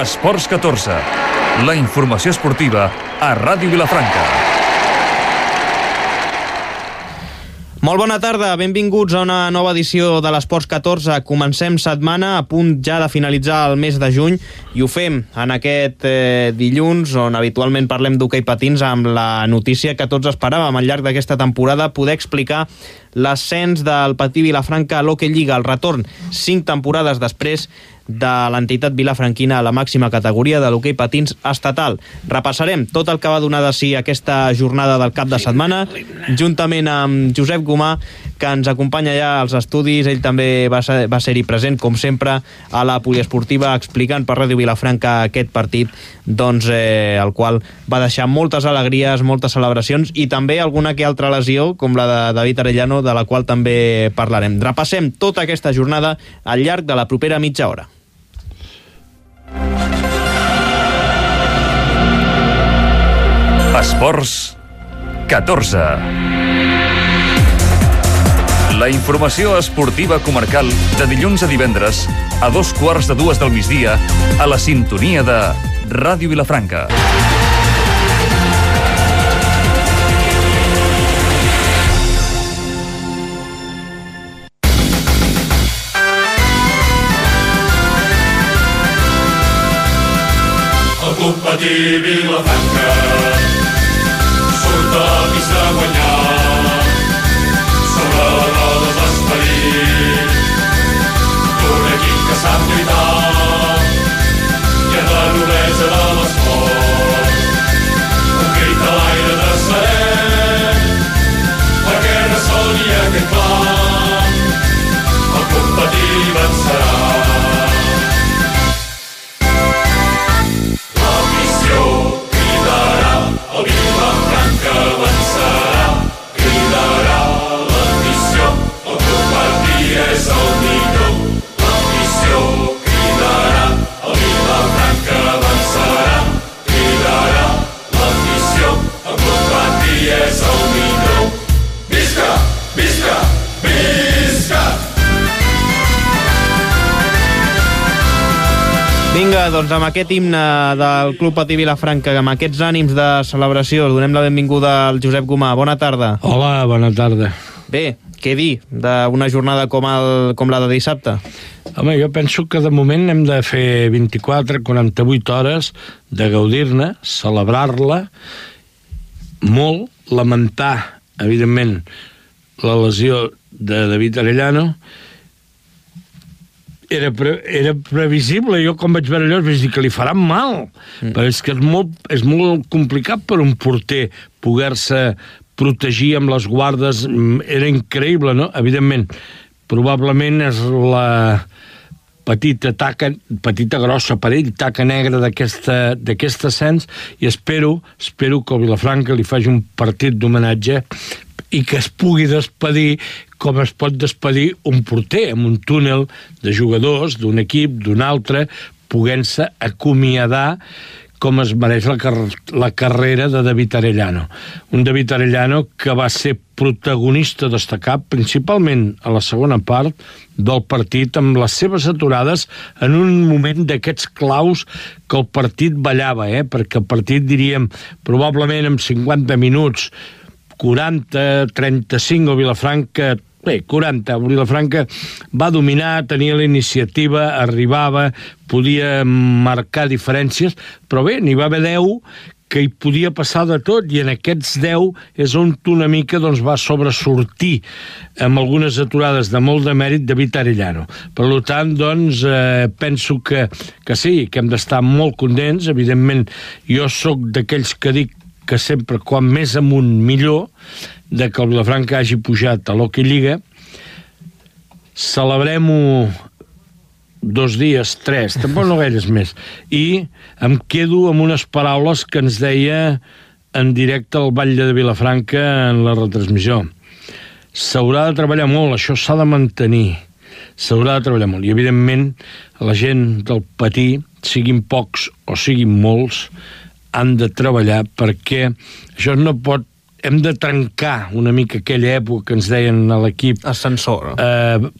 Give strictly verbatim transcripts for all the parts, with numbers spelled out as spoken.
Esports catorze, la informació esportiva a Ràdio Vilafranca. Molt bona tarda, benvinguts a una nova edició de l'Esports catorze. Comencem setmana a punt ja de finalitzar el mes de juny i ho fem en aquest eh, dilluns on habitualment parlem d'hoquei patins amb la notícia que tots esperàvem al llarg d'aquesta temporada, poder explicar l'ascens del Patí Vilafranca a l'Hockey Lliga, el retorn cinc temporades després de l'entitat vilafranquina a la màxima categoria de l'hoquei patins estatal. Repassarem tot el que va donar de si aquesta jornada del cap de setmana, juntament amb Josep Gomà, que ens acompanya ja als estudis. Ell també va ser, va ser-hi present, com sempre, a la poliesportiva, explicant per Ràdio Vilafranca aquest partit, doncs, eh, el qual va deixar moltes alegries, moltes celebracions i també alguna que altra lesió, com la de David Arellano, de la qual també parlarem. Repassem tota aquesta jornada al llarg de la propera mitja hora. Esports catorze. La informació esportiva comarcal de dilluns a divendres a dos quarts de dues del migdia a la sintonia de Ràdio Vilafranca. El Club Patí Vilafranca surt a la pista a guanyar, sobre les rodes l'esperit d'un equip que sap lluitar i en la noblesa de l'esport un crit a l'aire de serè perquè ressoni aquest clam. El Club Patí vencerà. El Vilafranca avançarà, cridarà l'afició, el Club Patí és el millor. L'afició cridarà, el Vilafranca avançarà, cridarà l'afició, el Club Patí és el millor. Visca, visca, visca! Vinga, doncs amb aquest himne del Club Patí Vilafranca, amb aquests ànims de celebració, donem la benvinguda al Josep Gomà. Bona tarda. Hola, bona tarda. Bé, què dir d'una jornada com, el, com la de dissabte? Home, jo penso que de moment hem de fer vint-i-quatre a quaranta-vuit hores de gaudir-ne, celebrar-la molt, lamentar, evidentment, la lesió de David Arellano. Era, pre, era previsible, jo com vaig veure allò vaig dir que li faran mal, mm. però és que és molt, és molt complicat per un porter poder-se protegir amb les guardes. Era increïble, no? Evidentment, probablement és la petita taca, petita grossa per ell, taca negra d'aquesta d'aquest ascens, i espero, espero que el Vilafranca li faci un partit d'homenatge i que es pugui despedir com es pot despedir un porter, amb un túnel de jugadors, d'un equip, d'un altre, podent-se acomiadar com es mereix la, car la carrera de David Arellano. Un David Arellano que va ser protagonista destacat principalment a la segona part del partit, amb les seves aturades en un moment d'aquests claus que el partit ballava, eh? perquè el partit, diríem, probablement en cinquanta minuts, quaranta, trenta-cinc, el Vilafranca, bé, quaranta, el Vilafranca va dominar, tenia la iniciativa, arribava, podia marcar diferències, però bé, n'hi va haver deu que hi podia passar de tot, i en aquests deu és on una mica doncs, va sobresortir amb algunes aturades de molt de mèrit David Arellano. Per tant, doncs, eh, penso que, que sí, que hem d'estar molt contents. Evidentment, jo sóc d'aquells que dic que sempre, quan més amunt, millor, de que el Vilafranca hagi pujat a l'Hockey Lliga. Celebrem-ho dos dies, tres, tampoc no gaires més. I em quedo amb unes paraules que ens deia en directe al Batlle de Vilafranca en la retransmissió. S'haurà de treballar molt, això s'ha de mantenir. S'haurà de treballar molt. I, evidentment, la gent del Patí, siguin pocs o siguin molts, han de treballar, perquè això no pot... Hem de trencar una mica aquella època que ens deien a l'equip... Ascensor. Eh,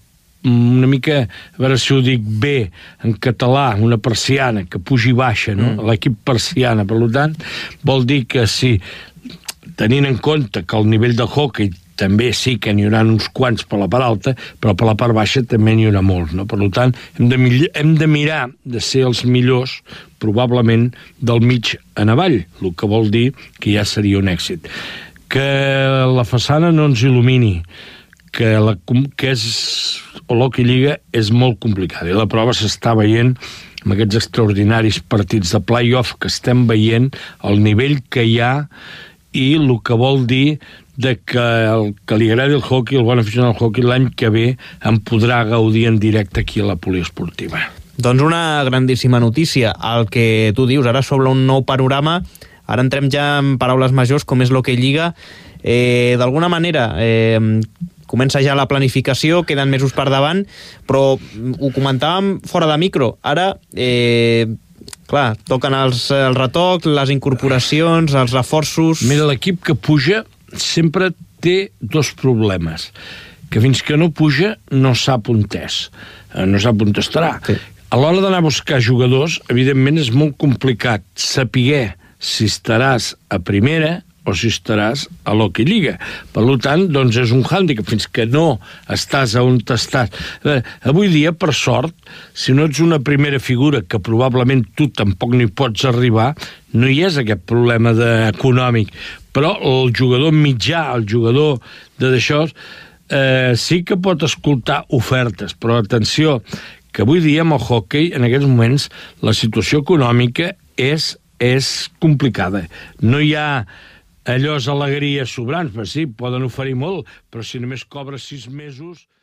una mica, a veure si ho dic bé en català, una persiana que pugi i baixa, no? Mm. L'equip persiana, per tant, vol dir que si, tenint en compte que el nivell de hoquei també sí que n'hi haurà uns quants per la part alta, però per la part baixa també n'hi haurà molts, no? Per tant, hem de, hem de mirar de ser els millors, probablement, del mig en avall, el que vol dir que ja seria un èxit. Que la façana no ens il·lumini, que, la, que és, l'Hockey Lliga és molt complicada, i la prova s'està veient amb aquests extraordinaris partits de play-off que estem veient, el nivell que hi ha, i el que vol dir de que el que li agradi el hockey, el bon aficionat al hockey, l'any que ve en podrà gaudir en directe aquí a la poliesportiva. Doncs una grandíssima notícia. El que tu dius, ara sobre un nou panorama, ara entrem ja en paraules majors, com és l'Hockey Lliga. Eh, D'alguna manera, eh, comença ja la planificació, queden mesos per davant, però ho comentàvem fora de micro. Ara, eh, clar, toquen els, el retoc, les incorporacions, els reforços... Mira, l'equip que puja sempre té dos problemes, que fins que no puja no sap on és, no sap on estarà. Sí. A l'hora d'anar a buscar jugadors, evidentment és molt complicat saber si estaràs a primera o si estaràs a l'Hockey Lliga. Per tant, doncs és un hàndicap, fins que no estàs a on estàs. Veure, avui dia, per sort, si no ets una primera figura, que probablement tu tampoc n'hi pots arribar, no hi és aquest problema econòmic. Però el jugador mitjà, el jugador de d'això, eh, sí que pot escoltar ofertes, però atenció, que avui dia amb el hockey, en aquests moments, la situació econòmica és, és complicada. No hi ha allò és alegria sobrants, però sí, poden oferir molt, però si només cobres sis mesos...